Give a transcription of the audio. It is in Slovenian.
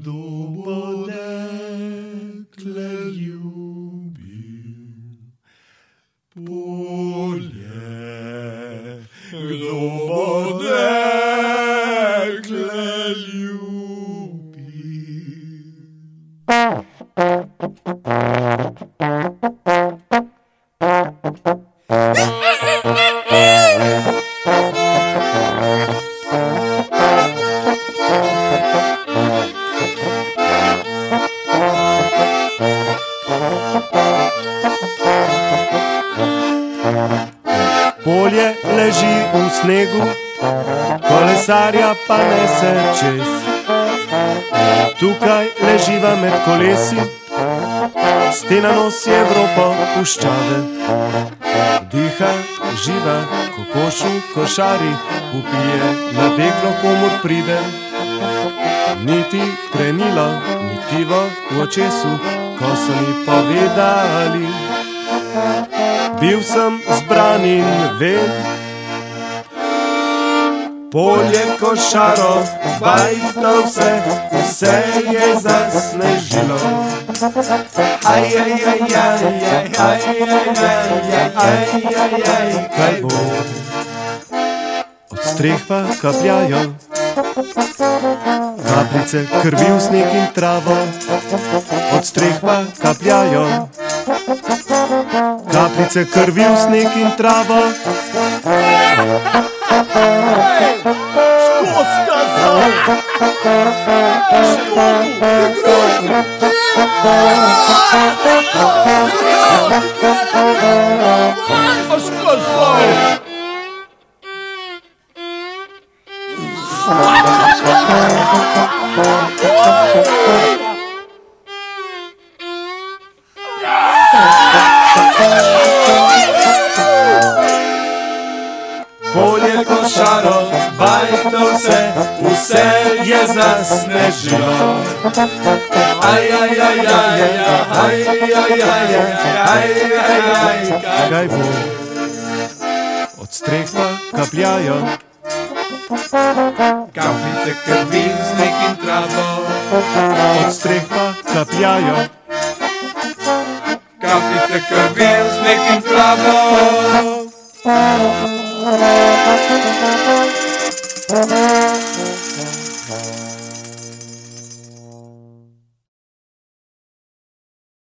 Kdo bo dekle ljubil polje? Kdo bo dekle ljubil? Polje leži v snegu, kolesarja pa nese čez. Tukaj leživa med kolesi, stena nosi Evropo puščave. Diha živa, kokošu košari, upije na deklo, komur pride. Niti krenilo, ni tkivo v očesu, ko so mi povedali. Bil sem zbran in vem, polje košaro, bajta vse je zasnežilo. Kaj bo? Od streh pa kapljajo kapljice krvi v sneg in travo. Od streh pa kapljajo kapljice krvi v sneg in travo. Što skazal? Što Polje košaro, bajta vse je zasnežilo. Kaj bo? Od streh pa kapljajo kapljice krvi v sneg in travo. Od streh pa kapljajo kapljice krvi v sneg in travo.